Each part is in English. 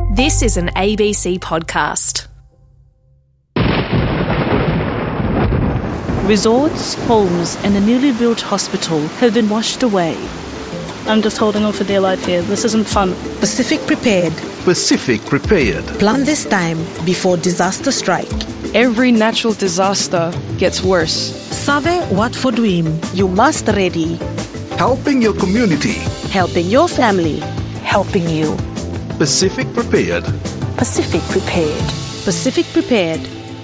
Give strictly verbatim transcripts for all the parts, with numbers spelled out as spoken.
This is an A B C podcast. Resorts, homes and a newly built hospital have been washed away. I'm just holding on for dear life here. This isn't fun. Pacific prepared. Pacific prepared. Plan this time before disaster strike. Every natural disaster gets worse. Save what for dream. You must ready. Helping your community. Helping your family. Helping you. Pacific prepared. Pacific prepared. Pacific prepared.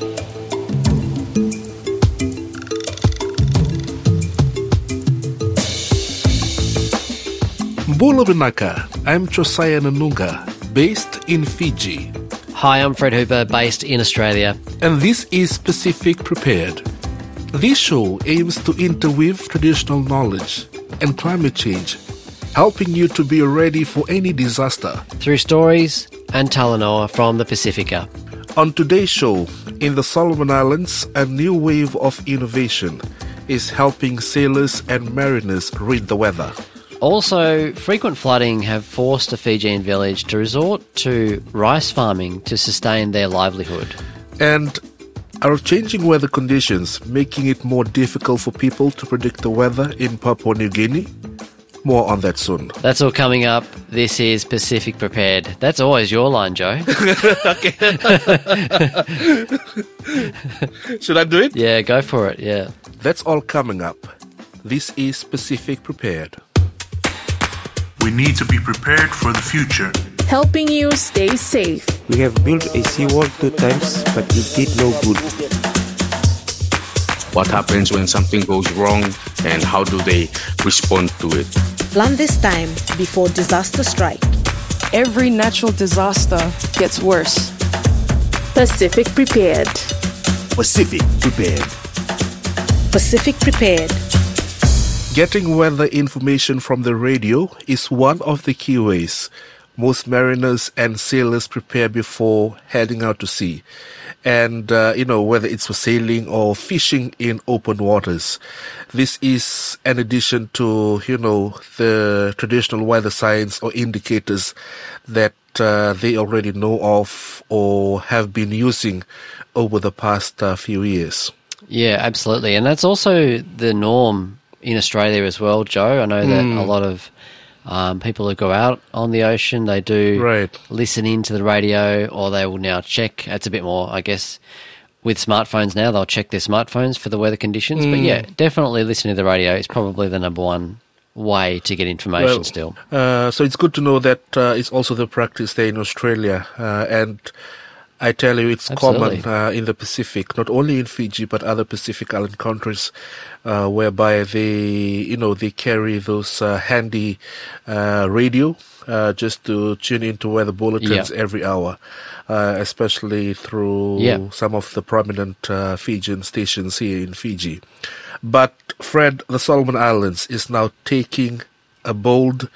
Mbula Binaka, I'm Josiah Nanunga, based in Fiji. Hi, I'm Fred Hooper, based in Australia. And this is Pacific Prepared. This show aims to interweave traditional knowledge and climate change, helping you to be ready for any disaster. Through stories and talanoa from the Pacifica. On today's show, in the Solomon Islands, a new wave of innovation is helping sailors and mariners read the weather. Also, frequent flooding have forced a Fijian village to resort to rice farming to sustain their livelihood. And are changing weather conditions making it more difficult for people to predict the weather in Papua New Guinea? More on that soon. That's all coming up. This is Pacific Prepared. That's always your line, Joe. Should I do it? Yeah, go for it, yeah. That's all coming up. This is Pacific Prepared. We need to be prepared for the future. Helping you stay safe. We have built a seawall two times, but it did no good. What happens when something goes wrong and how do they respond to it? Plan this time before disaster strike. Every natural disaster gets worse. Pacific Prepared. Pacific Prepared. Pacific prepared. Getting weather information from the radio is one of the key ways most mariners and sailors prepare before heading out to sea. And, uh, you know, whether it's for sailing or fishing in open waters. This is an addition to, you know, the traditional weather signs or indicators that uh, they already know of or have been using over the past uh, few years. Yeah, absolutely. And that's also the norm in Australia as well, Joe. I know that mm. a lot of um, people who go out on the ocean, they do right. listen into the radio, or they will now check. It's a bit more, I guess, with smartphones now, they'll check their smartphones for the weather conditions. Mm. But yeah, definitely listening to the radio is probably the number one way to get information well, still. Uh, so it's good to know that uh, it's also the practice there in Australia. Uh, and I tell you, it's Absolutely. common uh, in the Pacific, not only in Fiji, but other Pacific Island countries, uh, whereby they, you know, they carry those uh, handy uh, radio uh, just to tune into weather bulletins yeah. every hour, uh, especially through yeah. some of the prominent uh, Fijian stations here in Fiji. But Fred, the Solomon Islands is now taking a bold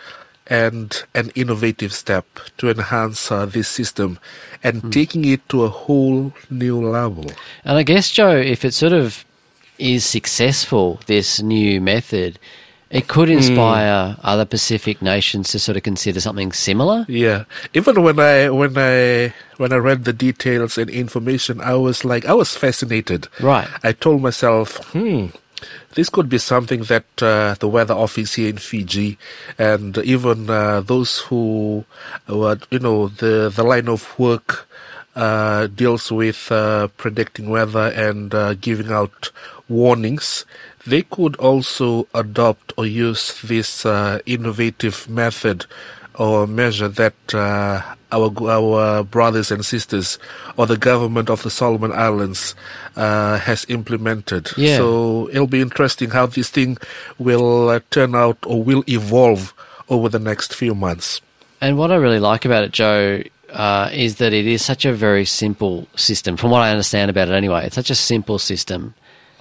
and an innovative step to enhance uh, this system and mm. taking it to a whole new level. And I guess, Joe, if it sort of is successful, this new method, it could inspire mm. other Pacific nations to sort of consider something similar. Yeah. Even when I when I when I read the details and information, I was like I was fascinated. Right. I told myself, hmm, this could be something that uh, the weather office here in Fiji and even uh, those who, uh, you know, the, the line of work uh, deals with uh, predicting weather and uh, giving out warnings, they could also adopt or use this uh, innovative method or measure that uh, our our brothers and sisters or the government of the Solomon Islands uh, has implemented. Yeah. So it'll be interesting how this thing will uh, turn out or will evolve over the next few months. And what I really like about it, Joe, uh, is that it is such a very simple system. From what I understand about it anyway, it's such a simple system.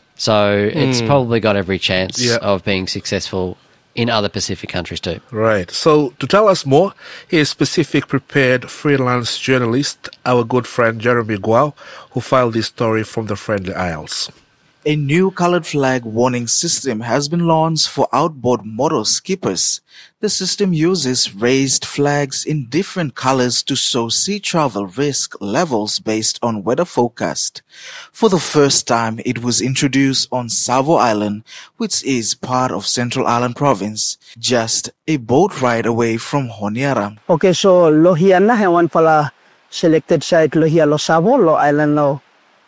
So it's mm. probably got every chance yeah. of being successful in other Pacific countries too. Right. So to tell us more, here's Pacific Prepared freelance journalist, our good friend Jeremy Guo, who filed this story from the Friendly Isles. A new colored flag warning system has been launched for outboard motor skippers. The system uses raised flags in different colors to show sea travel risk levels based on weather forecast. For the first time, it was introduced on Savo Island, which is part of Central Island Province, just a boat ride away from Honiara. Okay, so lohia na hewan pala selected site lohia lo Savo lo Island lo.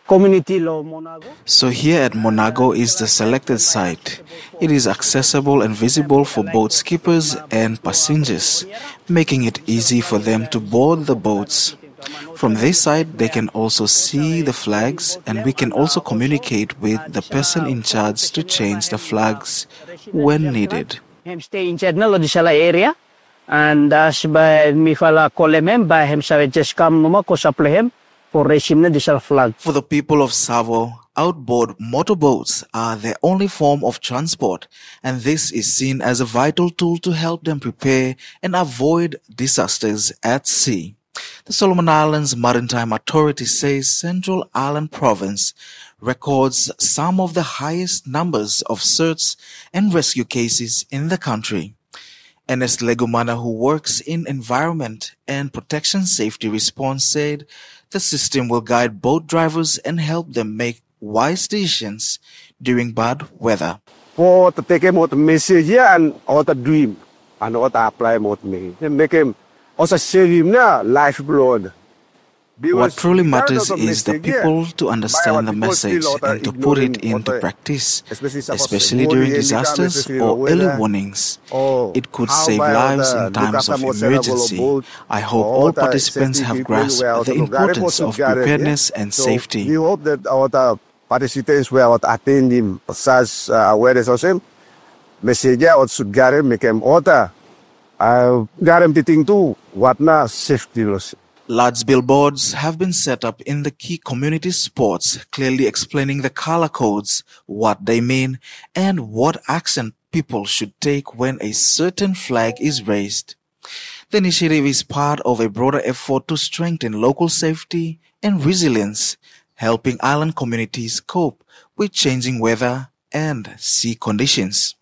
So here at Monago is the selected site. It is accessible and visible for boat skippers and passengers, making it easy for them to board the boats. From this side, they can also see the flags, and we can also communicate with the person in charge to change the flags when needed. Stay in area, and as by me fala kolemem by him sa just come numa ko saplehem. For the people of Savo, outboard motorboats are their only form of transport, and this is seen as a vital tool to help them prepare and avoid disasters at sea. The Solomon Islands Maritime Authority says Central Island Province records some of the highest numbers of search and rescue cases in the country. Ernest Legumana, who works in Environment and Protection Safety Response, said the system will guide boat drivers and help them make wise decisions during bad weather. For to take him out message and out a dream and out apply out me. Make him also save him now lifeblood. What truly matters is the people to understand the message and to put it into practice, especially during disasters or early warnings. It could save lives in times of emergency. I hope all participants have grasped the importance of preparedness and safety. We hope that our participants will attend such awareness of him. Message out should guarantee make him order. Guaranteeing to what na safety loss. Large billboards have been set up in the key community spots, clearly explaining the color codes, what they mean, and what action people should take when a certain flag is raised. The initiative is part of a broader effort to strengthen local safety and resilience, helping island communities cope with changing weather and sea conditions.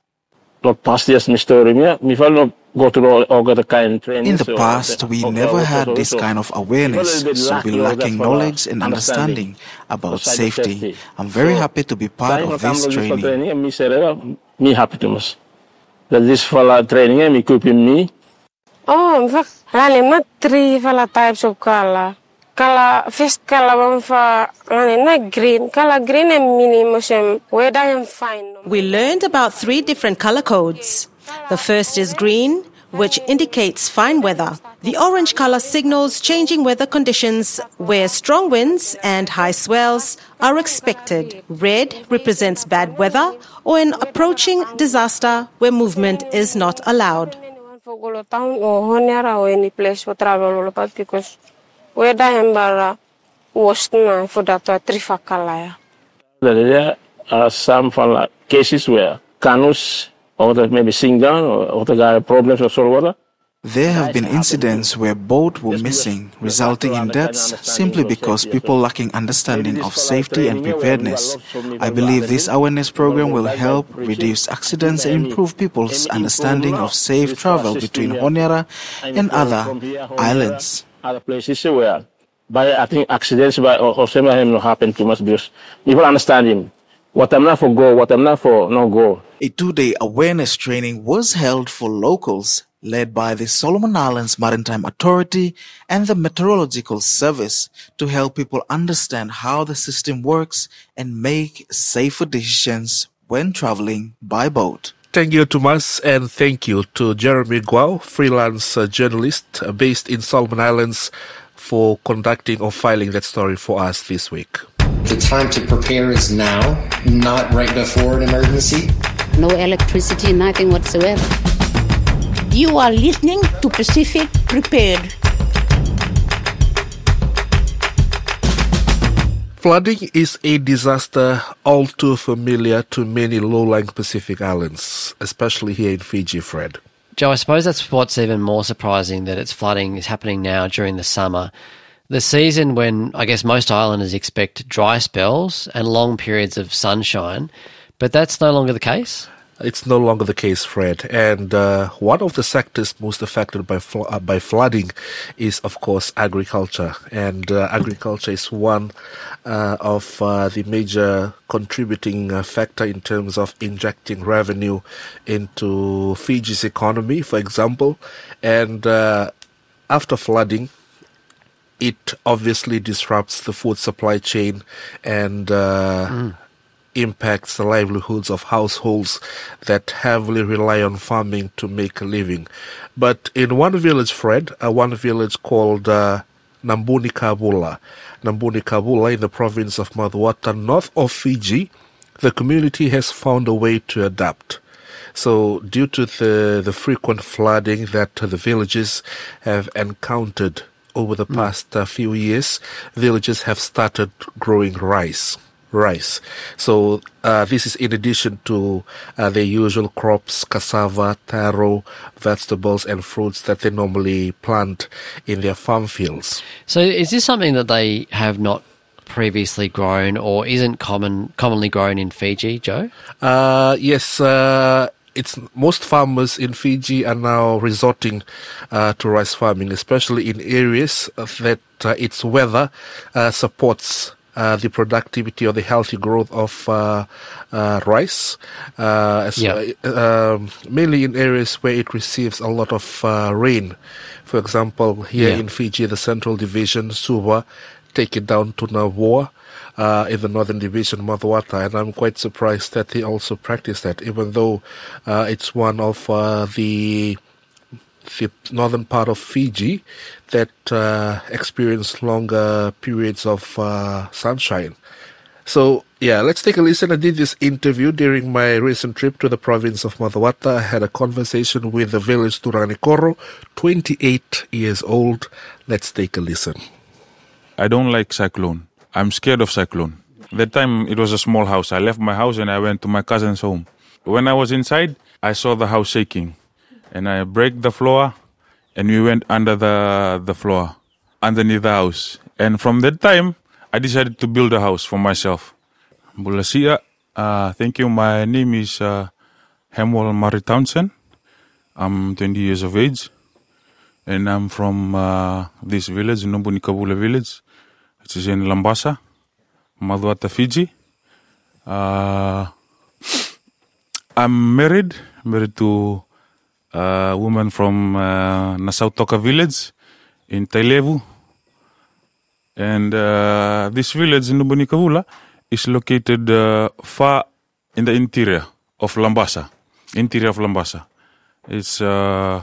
In the past, we never had this kind of awareness, so we're lacking knowledge and understanding about safety. I'm very happy to be part of this training. Me happy to us. That this fala training me equipping me. Oh, in fact, lali three fala types of color. Kala first color fa lani green. Kala green and minimum weather and fine. We learned about three different color codes. The first is green, which indicates fine weather. The orange color signals changing weather conditions where strong winds and high swells are expected. Red represents bad weather or an approaching disaster where movement is not allowed. Any place for travel because weather and worst for that trifakala. There are some cases where canoes or maybe sink down, or the guy problems of salt water. There have been incidents where boats were missing, resulting in deaths simply because people lacking understanding of safety and preparedness. I believe this awareness program will help reduce accidents and improve people's understanding of safe travel between Honiara and other islands. Other places where, by I think accidents by or, or something not happen too much because people understand him. What I'm not for go, what I'm not for no go. A two-day awareness training was held for locals, led by the Solomon Islands Maritime Authority and the Meteorological Service, to help people understand how the system works and make safer decisions when traveling by boat. Thank you, Tomas, and thank you to Jeremy Guo, freelance uh, journalist uh, based in Solomon Islands, for conducting or filing that story for us this week. The time to prepare is now, not right before an emergency. No electricity, nothing whatsoever. You are listening to Pacific Prepared. Flooding is a disaster all too familiar to many low-lying Pacific islands, especially here in Fiji, Fred. Joe, I suppose that's what's even more surprising, that it's flooding is happening now during the summer. the season when I guess most islanders expect dry spells and long periods of sunshine, but that's no longer the case? It's no longer the case, Fred. And uh, one of the sectors most affected by fl- uh, by flooding is, of course, agriculture. And uh, agriculture is one uh, of uh, the major contributing uh, factor in terms of injecting revenue into Fiji's economy, for example. And uh, after flooding, it obviously disrupts the food supply chain and uh, mm. impacts the livelihoods of households that heavily rely on farming to make a living. But in one village, Fred, uh, one village called uh, Nambuni Kabula, Nambuni Kabula in the province of Maduata, north of Fiji, the community has found a way to adapt. So due to the, the frequent flooding that uh, the villages have encountered over the past uh, few years, villages have started growing rice. Rice. So uh, this is in addition to uh, their usual crops, cassava, taro, vegetables and fruits that they normally plant in their farm fields. So is this something that they have not previously grown or isn't common commonly grown in Fiji, Joe? Uh, yes, uh, it's most farmers in Fiji are now resorting uh, to rice farming, especially in areas that uh, its weather uh, supports Uh, the productivity or the healthy growth of uh, uh, rice, uh, as, yeah. uh, um, mainly in areas where it receives a lot of uh, rain. For example, here yeah. in Fiji, the Central Division, Suva, take it down to Navua, uh, in the Northern Division, Maduata, and I'm quite surprised that they also practice that, even though uh, it's one of uh, the the northern part of Fiji that uh, experience longer periods of uh, sunshine. So, yeah, let's take a listen. I did this interview during my recent trip to the province of Maduata. I had a conversation with the village Turanikoro, twenty-eight years old. Let's take a listen. I don't like cyclone. I'm scared of cyclone. That time it was a small house. I left my house and I went to my cousin's home. When I was inside, I saw the house shaking. And I break the floor, and we went under the the floor, underneath the house. And from that time, I decided to build a house for myself. Bulasia, uh, thank you. My name is uh, Hemwal Murray Townsend. I'm twenty years of age, and I'm from uh, this village, Nambuni Kabula village, which is in Lambasa, Maduata, Fiji. Uh, I'm married, married to a woman from uh, Nassau Toka village in Tailevu. And uh, this village in Nambuni Kabula is located uh, far in the interior of Lambasa. Interior of Lambasa. It's uh,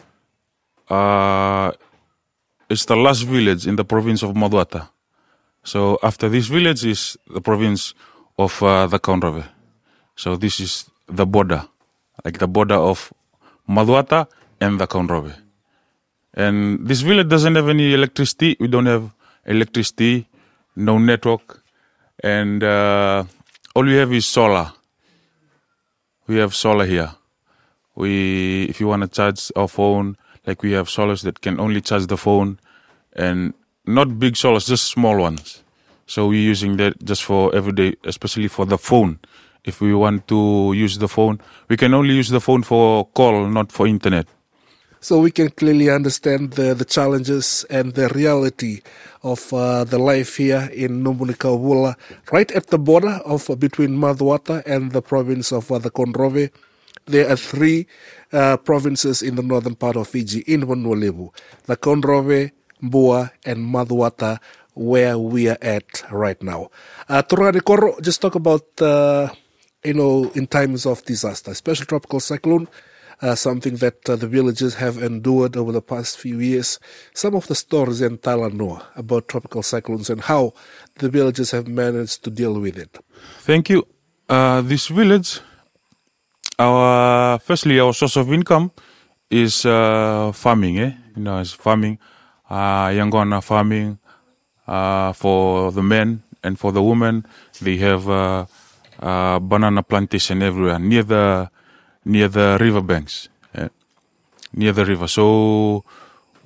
uh, it's the last village in the province of Maduata. So after this village is the province of uh, the Kaunrave. So this is the border, like the border of Maduata and the Kaunrave. And this village doesn't have any electricity. We don't have electricity, no network, and uh, all we have is solar. We have solar here. We, if you want to charge our phone, like we have solars that can only charge the phone, and not big solars, just small ones. So we're using that just for everyday, especially for the phone. If we want to use the phone, we can only use the phone for call, not for internet. So we can clearly understand the, the challenges and the reality of uh, the life here in Nambuni Kabula, right at the border of uh, between Maduata and the province of uh, the Kaunrave. There are three uh, provinces in the northern part of Fiji, in Vanuatu, the Kaunrave, Mbua, and Maduata, where we are at right now. Uh, Turanikoro, just talk about, uh, you know, in times of disaster, special tropical cyclone, uh, something that uh, the villages have endured over the past few years. Some of the stories in Talanoa about tropical cyclones and how the villages have managed to deal with it. Thank you. Uh, this village, our firstly, our source of income is uh, farming. Eh? You know, it's farming, uh, Yangona farming. Uh, for the men and for the women, they have uh, uh, banana plantation everywhere near the near the river banks, yeah? near the river. So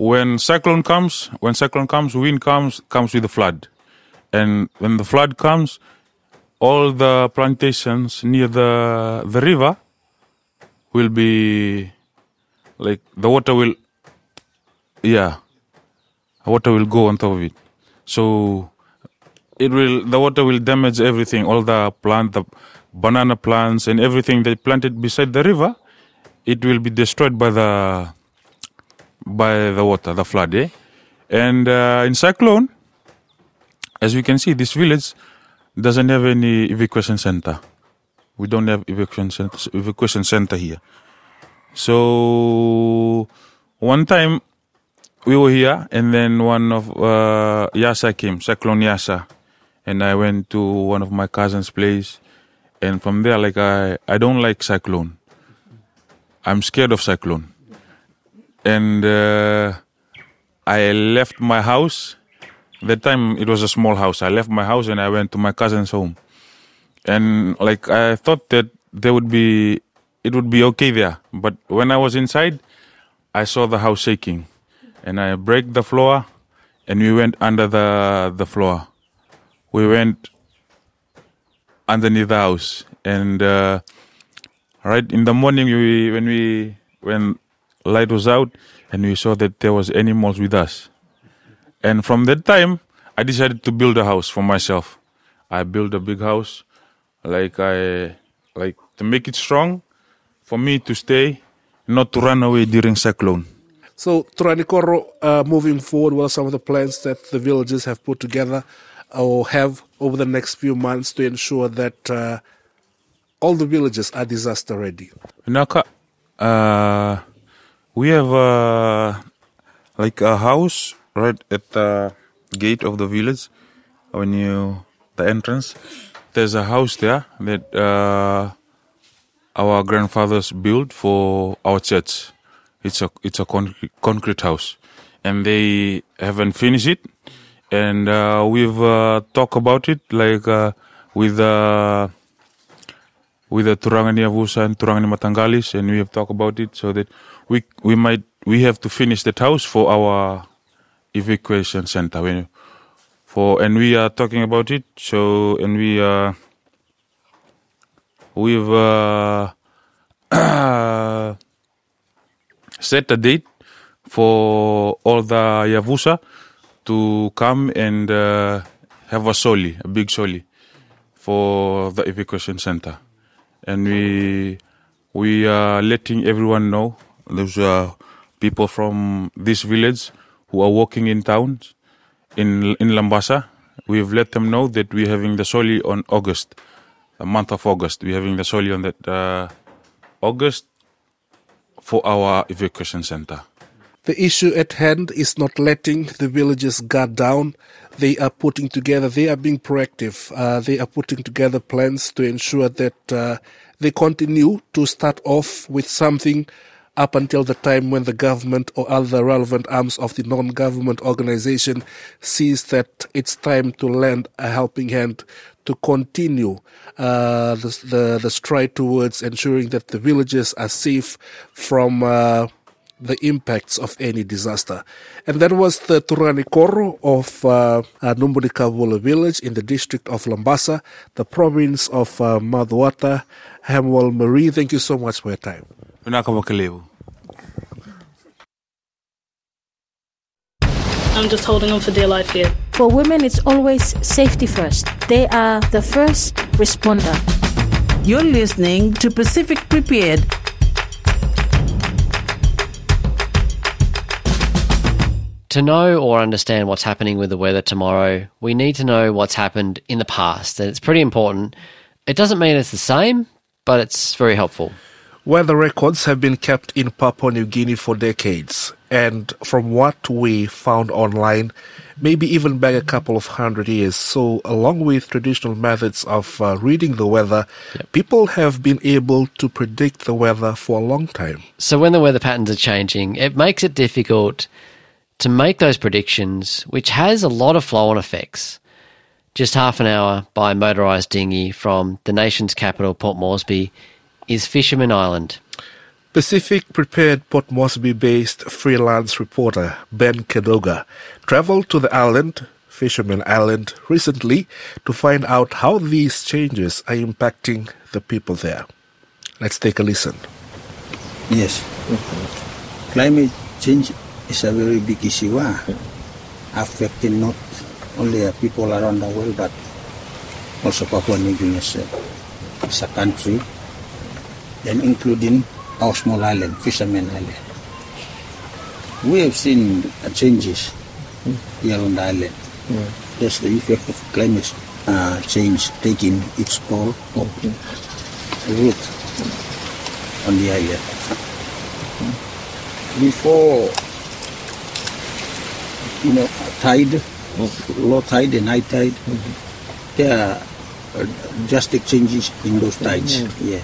when cyclone comes, when cyclone comes, wind comes, comes with the flood. And when the flood comes, all the plantations near the the river will be, like, the water will, yeah, water will go on top of it. So it will, the water will damage everything, all the plant, the banana plants and everything they planted beside the river, it will be destroyed by the by the water, the flood, eh? And uh, in cyclone, as we can see, this village doesn't have any evacuation center. We don't have evacuation center, evacuation center here. So one time we were here, and then one of uh, Yasa came, Cyclone Yasa, and I went to one of my cousin's place, and from there, like I, I don't like cyclone. I'm scared of cyclone, and uh, I left my house. That time it was a small house. I left my house and I went to my cousin's home, and like I thought that there would be, it would be okay there. But when I was inside, I saw the house shaking, and I break the floor, and we went under the the floor. We went underneath the house, and uh, right in the morning, we when we when light was out, and we saw that there was animals with us. And from that time, I decided to build a house for myself. I built a big house, like I like to make it strong, for me to stay, not to run away during cyclone. So, Turanikoro, uh, moving forward, what are some of the plans that the villages have put together or have over the next few months to ensure that uh, all the villages are disaster ready? Naka, uh, we have uh, like a house right at the gate of the village. When you the entrance, there's a house there that uh, our grandfathers built for our church. It's a it's a concrete, concrete house, and they haven't finished it. And uh, we've uh, talked about it, like uh, with uh, with the Turangani Avusa and Turangani Matangalis, and we have talked about it so that we we might we have to finish that house for our evacuation center. We, for and we are talking about it. So and we uh, we've uh, set a date for all the Yavusa to come and uh, have a soli, a big soli, for the evacuation center. And we we are letting everyone know. There's uh, people from this village who are working in towns in in Lambasa. We've let them know that we're having the soli on August, the month of August. We're having the soli on that uh, August for our evacuation center. The issue at hand is not letting the villages guard down. They are putting together, they are being proactive. Uh, they are putting together plans to ensure that uh, they continue to start off with something up until the time when the government or other relevant arms of the non-government organization sees that it's time to lend a helping hand to continue uh, the, the, the stride towards ensuring that the villages are safe from uh, the impacts of any disaster. And that was the Turanikoro of uh, uh, Numbunikavula village in the district of Lambasa, the province of uh, Madhuata. Hamwell Marie, thank you so much for your time. I'm just holding on for dear life here. For women, it's always safety first. They are the first responder. You're listening to Pacific Prepared. To know or understand what's happening with the weather tomorrow, we need to know what's happened in the past. And it's pretty important. It doesn't mean it's the same, but it's very helpful. Weather records have been kept in Papua New Guinea for decades. And from what we found online, maybe even back a couple of hundred years. So along with traditional methods of uh, reading the weather, yep. people have been able to predict the weather for a long time. So when the weather patterns are changing, it makes it difficult to make those predictions, which has a lot of flow-on effects. Just half an hour by motorised dinghy from the nation's capital, Port Moresby, is Fisherman Island. Pacific Prepared Port Moresby-based freelance reporter Ben Kedoga traveled to the island, Fisherman Island, recently to find out how these changes are impacting the people there. Let's take a listen. Yes. Climate change is a very big issue, uh, affecting not only uh, people around the world, but also Papua New Guinea as a country, and including our small island, Fisherman Island. We have seen uh, changes here on the island. Mm. That's the effect of climate uh, change taking its toll of root on the island. Before, you know, tide, low tide and high tide, mm-hmm. there are uh, drastic changes in those tides. Mm-hmm. Yeah.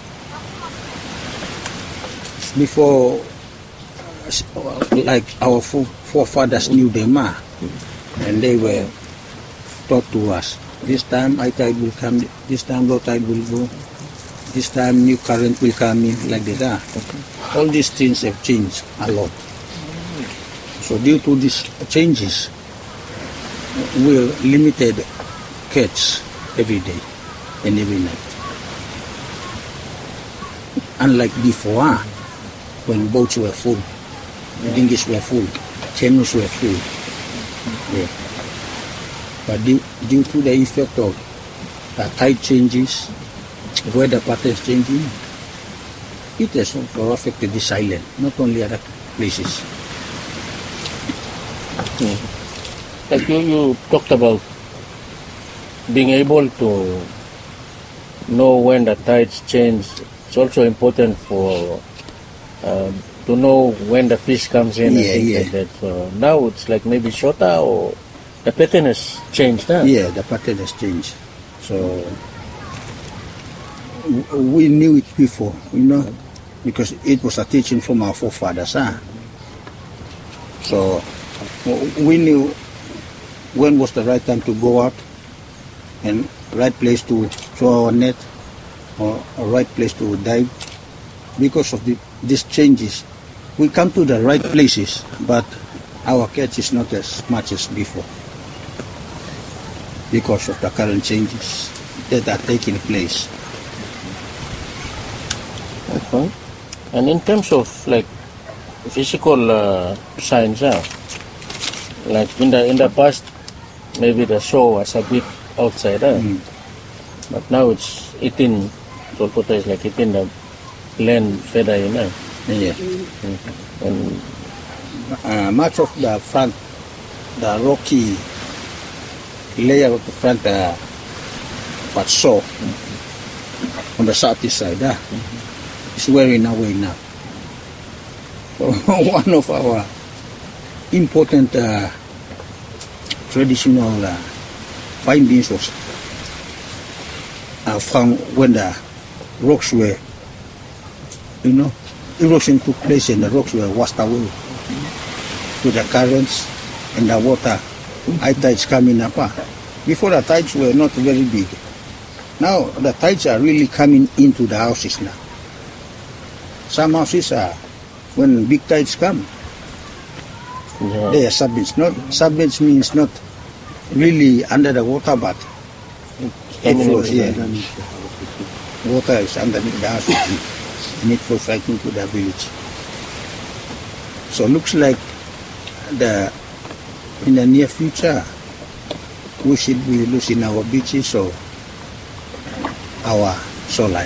Before, uh, like our forefathers knew them, uh, and they were taught to us. This time high tide will come, this time low tide will go, this time new current will come in, like that. Uh. Okay. All these things have changed a lot. So due to these changes, we're limited catch every day and every night. Unlike before, when boats were full, dinghies were full, canoes were full. Yeah. But due, due to the effect of uh, tide changes, weather patterns changing, it has also affected this island, not only other places. Hmm. Like you, you talked about being able to know when the tides change. It's also important for um, to know when the fish comes in, yeah, and things yeah. like that. So now it's like maybe shorter, or the pattern has changed, huh? Yeah, the pattern has changed. So we knew it before, you know, because it was a teaching from our forefathers, huh? So we knew when was the right time to go out and right place to throw our net or a right place to dive. Because of the, these changes, we come to the right places, but our catch is not as much as before because of the current changes that are taking place. Okay. And in terms of like physical uh, signs, uh, like in the in the past, maybe the shore was a bit outside, uh, mm. but now it's eating. Tolpota is like eating the land further in. Uh. Yeah. Mm-hmm. And uh, much of the front, the rocky layer of the front, uh, but so mm-hmm. on the southeast side, uh, mm-hmm. is wearing away now. So one of our important uh, traditional uh, findings was uh, found when the rocks were, you know, erosion took place and the rocks were washed away to the currents and the water. High tides coming up. Before the tides were not very big. Now the tides are really coming into the houses now. Some houses are, when big tides come, yeah. they are submerged. Not submerged means not really under the water, but it flows. Yeah. Water is underneath the house and it flows right into the village. So looks like the in the near future we should be losing our beaches or our shoreline.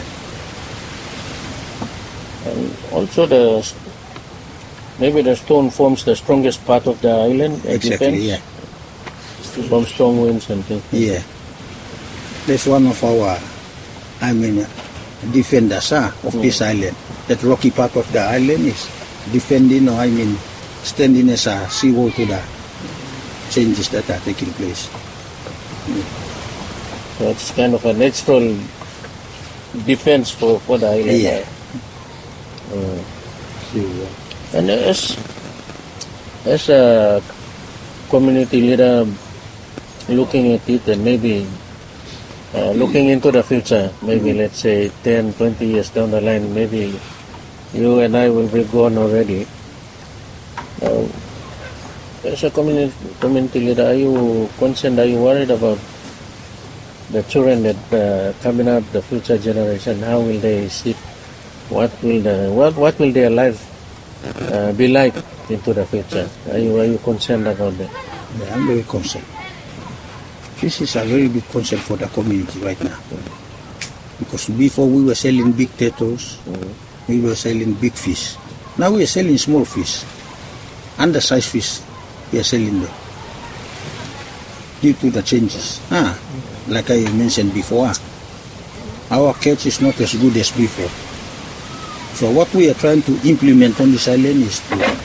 And also the maybe the stone forms the strongest part of the island. Exactly, yeah. From strong winds and things. Yeah. That's one of our, I mean, defenders uh, of mm. this island. That rocky part of the island is defending, or I mean, standing as a seawall to the changes that are taking place. Mm. So it's kind of a natural defense for, for the island. Yeah. Uh, and as, as a community leader looking at it and maybe uh, looking into the future, maybe mm-hmm. let's say ten, twenty years down the line, maybe you and I will be gone already. Now, as a community, community leader, are you concerned, are you worried about the children that uh, coming up, the future generation? How will they see? What will the what what will their life uh, be like into the future? Are you are you concerned about that? Yeah, I'm very concerned. This is a very big concern for the community right now. Because before we were selling big potatoes, mm-hmm. we were selling big fish. Now we are selling small fish, undersized fish. We are selling them due to the changes. Ah, like I mentioned before, our catch is not as good as before. So what we are trying to implement on this island is to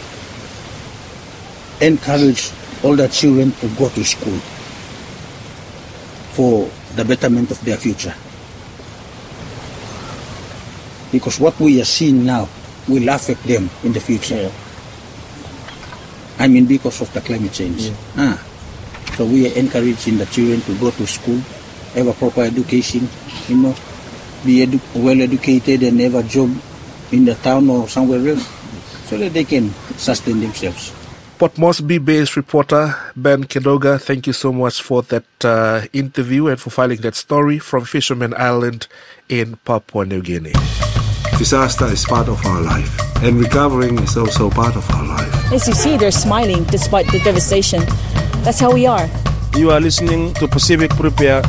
encourage all the children to go to school for the betterment of their future. Because what we are seeing now will affect them in the future. Yeah. I mean, because of the climate change. Yeah. Ah. So we are encouraging the children to go to school, have a proper education, you know, be edu- well educated and have a job in the town or somewhere else, so that they can sustain themselves. Port Moresby-based reporter Ben Kidoga, thank you so much for that uh, interview and for filing that story from Fisherman Island in Papua New Guinea. Disaster is part of our life, and recovering is also part of our life. As you see, they're smiling despite the devastation. That's how we are. You are listening to Pacific Prepare.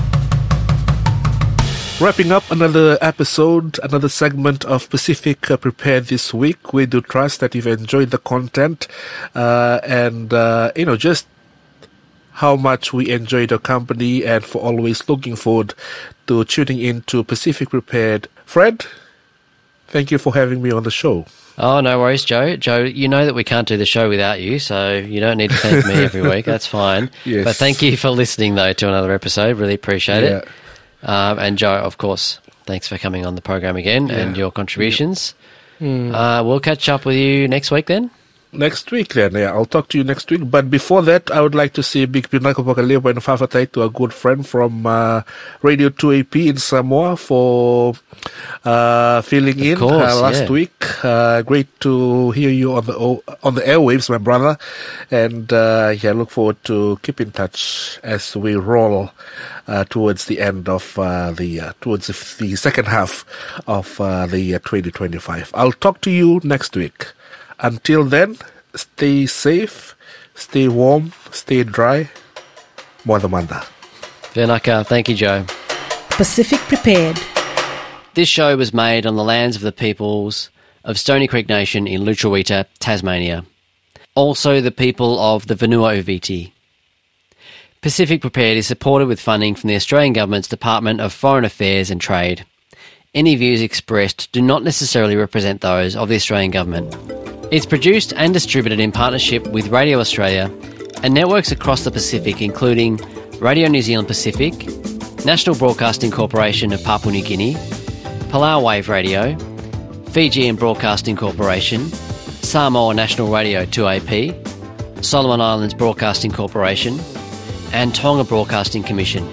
Wrapping up another episode, another segment of Pacific uh, Prepared this week. We do trust that you've enjoyed the content uh, and, uh, you know, just how much we enjoyed your company and for always looking forward to tuning in to Pacific Prepared. Fred, thank you for having me on the show. Oh, no worries, Joe. Joe, you know that we can't do the show without you, so you don't need to thank me every week. That's fine. Yes. But thank you for listening, though, to another episode. Really appreciate yeah. it. Um, and Joe, of course, thanks for coming on the program again yeah. and your contributions. Yeah. Mm. Uh, we'll catch up with you next week then. Next week then, yeah. I'll talk to you next week. But before that, I would like to say a big pinakapakaliwa and fafatay to a good friend from uh, Radio two A P in Samoa for uh, filling in course, uh, last yeah. week. Uh, great to hear you on the on the airwaves, my brother. And uh, yeah, look forward to keep in touch as we roll uh, towards the end of uh, the uh, towards the second half of uh, the year twenty twenty-five. I'll talk to you next week. Until then, stay safe, stay warm, stay dry. Moana manda. Venaka, thank you, Joe. Pacific Prepared. This show was made on the lands of the peoples of Stony Creek Nation in Lutruwita, Tasmania. Also the people of the Vanuatu. Pacific Prepared is supported with funding from the Australian Government's Department of Foreign Affairs and Trade. Any views expressed do not necessarily represent those of the Australian Government. It's produced and distributed in partnership with Radio Australia and networks across the Pacific, including Radio New Zealand Pacific, National Broadcasting Corporation of Papua New Guinea, Palau Wave Radio, Fijian Broadcasting Corporation, Samoa National Radio two A P, Solomon Islands Broadcasting Corporation, and Tonga Broadcasting Commission.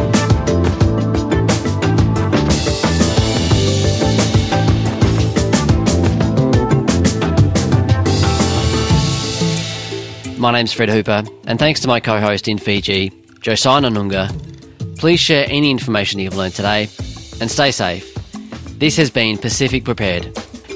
My name's Fred Hooper, and thanks to my co-host in Fiji, Josiah Nunga. Please share any information you've learned today, and stay safe. This has been Pacific Prepared.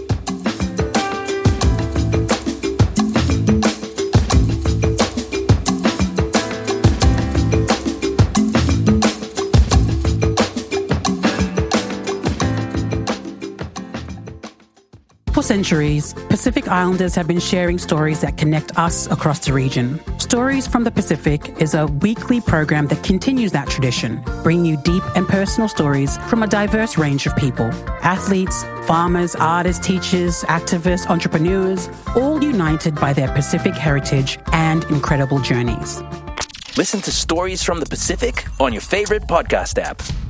For centuries, Pacific Islanders have been sharing stories that connect us across the region. Stories from the Pacific is a weekly program that continues that tradition, bringing you deep and personal stories from a diverse range of people. Athletes, farmers, artists, teachers, activists, entrepreneurs, all united by their Pacific heritage and incredible journeys. Listen to Stories from the Pacific on your favorite podcast app.